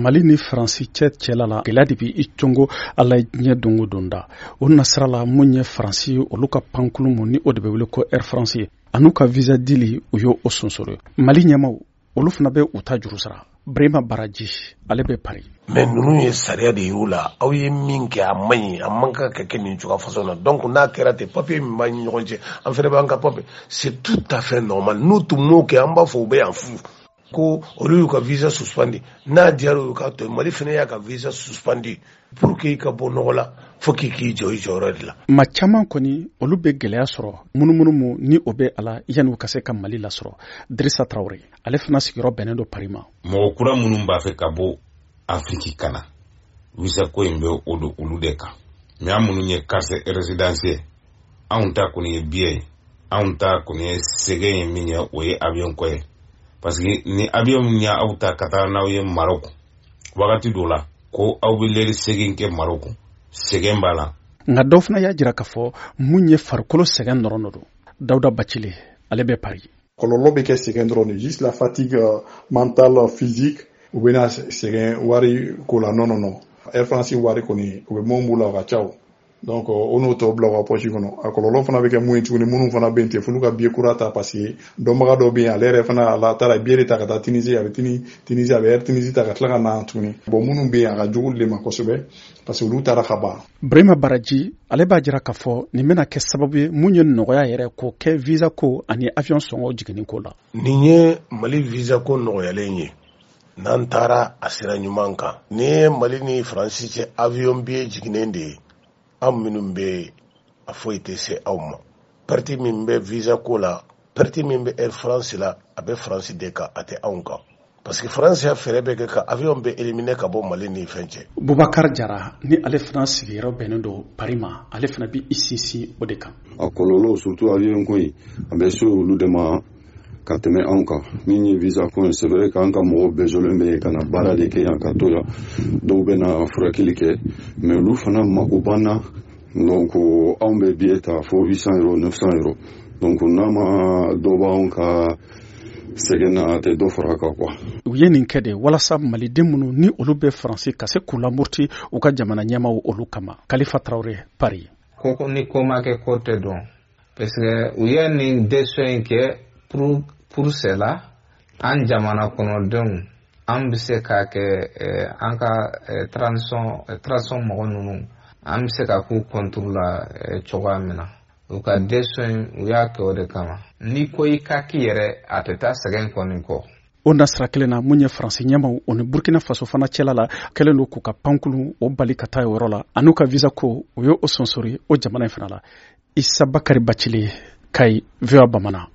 Mali ni Faransi cɛla la gɛlɛya de bi I congo ala ɲɛ dongo donda o nasira la mun ye Faransi olu ka pankulu mun ni o de bɛ wele ko Air France anu ka visa dili u yo o sonsoro Mali ɲɛmaw olu fana bɛ u ta juru sara Brema Baraji ale bɛ Paris mais nunu ye sariya de y'u la aw ye min kɛ a man ka kɛ nin cogoya façon na donc n'a kɛra te papier min b'a ni ɲɔgɔn cɛ an fɛnɛ b'an ka papier c'est tout à fait normal n'u tun m'o kɛ an b'a fɔ u bɛ yan fu ko olu y'u ka visa suspendi n'a diyara u ka to Mali fɛnɛ y'a ka visa suspendi pour que I ka bɔ nɔgɔ la fo k'i jɔ I jɔyɔrɔ de la ma caman kɔni olu bɛ gɛlɛya sɔrɔ munumunu mu ni o bɛ ala yani u ka se ka Mali lasɔrɔ Drissa Traoré ale fana sigiyɔrɔ bɛnnen do Paris ma mɔgɔ kura minnu b'a fɛ ka bɔ Afrique kana visa ko in bɛ o do olu de kan mais an minnu ye carte résidentielle anw ta kɔni ye billet anw ta kɔni ye sɛgɛn ye min ye o ye avion ko ye parce que ni avion min y' aw ta ka taa n'aw ye Maroc wagati dɔ la ko aw bɛ lɛri sɛgɛn kɛ Maroc sɛgɛn b'a la nka dɔw fana y'a jira k'a fɔ mun ye farikolo sɛgɛn dɔrɔn do Dawuda Bacile ale bɛ Paris kɔlɔlɔ bɛ kɛ sɛgɛn dɔrɔn de juste la fatigue mentale physique u bɛna sɛgɛn wari ko la non Air France wari kɔni u bɛ mun b'u la o ka ca donc o n'o tɔ bila u ka poche kɔnɔ a kɔlɔlɔ fana bɛ kɛ mun ye tuguni minnu fana bɛ yen ten f'olu ka billet kura ta parce que dɔnbaga dɔ bɛ yen ale yɛrɛ fana a taara billet de ta ka taa Tunisie a bɛ Tunisie a bɛ Air Tunisie ta ka tila ka na tuguni bon minnu bɛ yen a ka jugu de ma kosɛbɛ parce que olu taara ka ban Brema Baraji ale b'a jira k'a fɔ nin bɛna kɛ sababu ye mun ye nɔgɔya yɛrɛ k'o kɛ visa ko ani avion sɔngɔ jiginni ko la nin ye Mali visa ko nɔgɔyalen ye n'an taara a sira ɲuman kan ni ye Mali ni Faransi cɛ avion billet jiginnen de ye an minnu bɛ a foyi tɛ se aw ma parti min bɛ visa ko la parti min bɛ Air France la a bɛ France de kan a tɛ anw kan parce que France y'a fɛrɛ bɛ kɛ ka avion bɛ éliminer ka bɔ Mali ni fɛn cɛ Boubacar Jara ni ale fana sigiyɔrɔ bɛnnen do Paris ma ale fana bi I sinsin o de kan a kɔlɔlɔ surtout avion ko in a bɛ so olu de ma ka tɛmɛ anw kan min ye visa ko c'est vrai k'an ka mɔgɔw besoin bɛ ka na baara de kɛ yan ka to yan dɔw bɛ na furakɛli kɛ mais olu fana mako banna donc anw bɛ billet ta fo 800 euros 900 euros donc n'a ma dɔ b'anw ka sɛgɛn na a tɛ dɔ fara kan quoi u ye nin kɛ de walasa maliden minnu ni olu bɛ Faransi ka se k'u lamurti u ka jamana ɲɛmaw olu kama Kalifa Traoré Paris ko ni ko ma kɛ ko tɛ dɔn parce que u ye nin décision in kɛ pour cela an jamana kɔnɔdenw an bɛ se ka kɛ an ka transition mɔgɔ ninnu an bɛ se ka k'u contrôle la cogoya min na u ka décision u y'a kɛ o de kama ni ko I ka k'i yɛrɛ a tɛ taa sɛgɛn kɔni kɔ o nasira kelen na mun ye Faransi ɲɛmaw o ni Burkina Faso fana cɛla la kɛlen do k'u ka pankulu o bali ka taa yɔrɔ la an'u ka visa ko u ye o sonsori o jamana in fana la Issa Bakari Bacili Kayi VOA Bamana